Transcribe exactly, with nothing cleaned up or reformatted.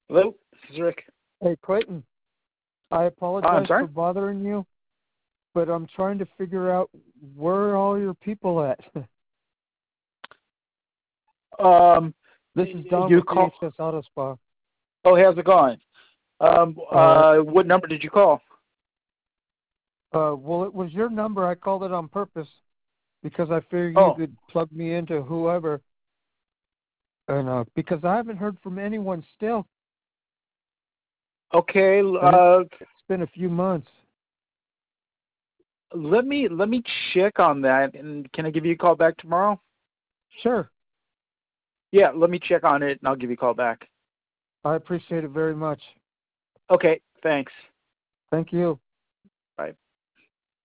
Hello, this is Rick. Hey, Clayton. I Oh, I'm apologize sorry. for bothering you, but I'm trying to figure out where are all your people at. Um, This is Don you with call. D H S Auto Spa. Oh, how's it going? Um, All right. uh, what number did you call? Uh, well, it was your number. I called it on purpose because I figured you Oh, could plug me into whoever. And uh, because I haven't heard from anyone still, okay. and it's Uh, it's been a few months. let me let me check on that, and can I give you a call back tomorrow? Sure. Yeah, let me check on it, and I'll give you a call back. I appreciate it very much. Okay, thanks. Thank you.